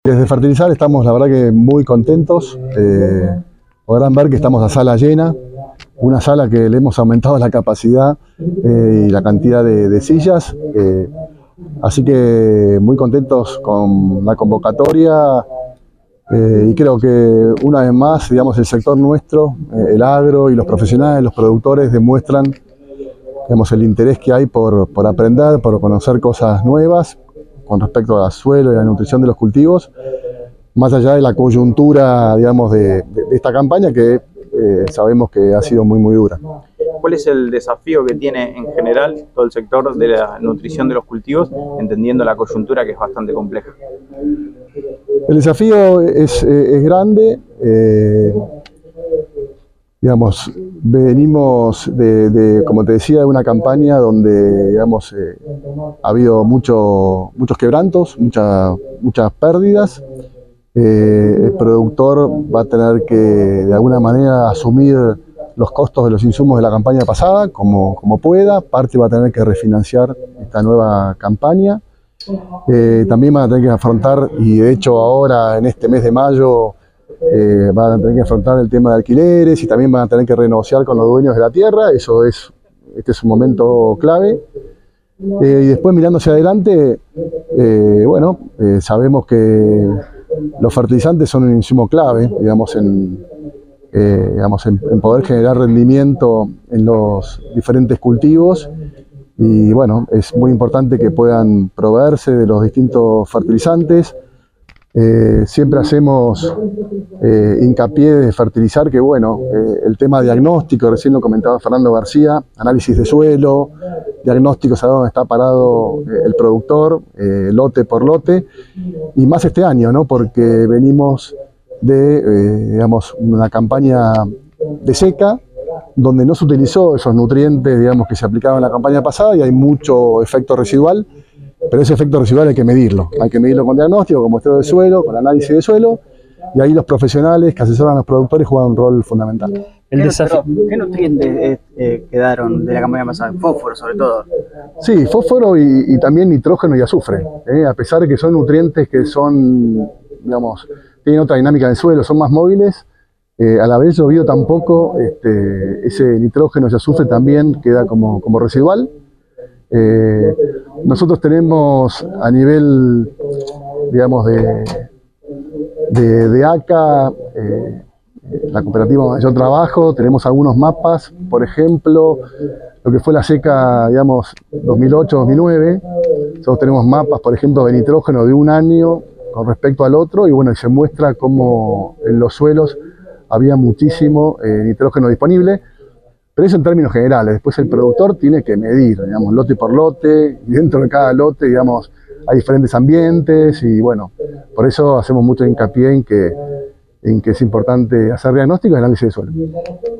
Desde Fertilizar estamos, la verdad, que muy contentos. Podrán ver que estamos a sala llena, una sala que le hemos aumentado la capacidad y la cantidad de sillas. Así que muy contentos con la convocatoria y creo que una vez más, digamos, el sector nuestro, el agro y los profesionales, los productores demuestran, digamos, el interés que hay por aprender, por conocer cosas nuevas con respecto al suelo y la nutrición de los cultivos, más allá de la coyuntura, digamos, de esta campaña que sabemos que ha sido muy dura. ¿Cuál es el desafío que tiene en general todo el sector de la nutrición de los cultivos, entendiendo la coyuntura que es bastante compleja? El desafío es grande. Digamos, venimos como te decía, de una campaña donde, digamos, ha habido muchos quebrantos, muchas pérdidas. El productor va a tener que, de alguna manera, asumir los costos de los insumos de la campaña pasada, como pueda. Parte va a tener que refinanciar esta nueva campaña. También van a tener que afrontar, y de hecho ahora en este mes de mayo, van a tener que afrontar el tema de alquileres y también van a tener que renegociar con los dueños de la tierra. Este es un momento clave. Y después, mirando hacia adelante, sabemos que los fertilizantes son un insumo clave, digamos, en poder generar rendimiento en los diferentes cultivos. Y bueno, es muy importante que puedan proveerse de los distintos fertilizantes. Siempre hacemos hincapié de Fertilizar que, bueno, el tema diagnóstico, recién lo comentaba Fernando García, análisis de suelo, diagnósticos a dónde está parado el productor, lote por lote, y más este año, ¿no? Porque venimos de digamos, una campaña de seca, donde no se utilizó esos nutrientes, digamos, que se aplicaban en la campaña pasada, y hay mucho efecto residual. Pero ese efecto residual hay que medirlo con diagnóstico, con muestreo de suelo, con análisis de suelo, y ahí los profesionales que asesoran a los productores juegan un rol fundamental. ¿Qué nutrientes quedaron de la campaña pasada? Fósforo, sobre todo. Sí, fósforo y también nitrógeno y azufre. A pesar de que son nutrientes que son, digamos, tienen otra dinámica en el suelo, son más móviles, al haber llovido tan poco, ese nitrógeno y azufre también queda como residual. Nosotros tenemos a nivel, digamos, de ACA, la cooperativa donde yo trabajo, tenemos algunos mapas, por ejemplo, lo que fue la seca, digamos, 2008-2009. Nosotros tenemos mapas, por ejemplo, de nitrógeno de un año con respecto al otro, y bueno, se muestra cómo en los suelos había muchísimo nitrógeno disponible. Pero eso en términos generales. Después el productor tiene que medir, digamos, lote por lote, y dentro de cada lote, digamos, hay diferentes ambientes, y bueno, por eso hacemos mucho hincapié en que es importante hacer diagnóstico y análisis de suelo.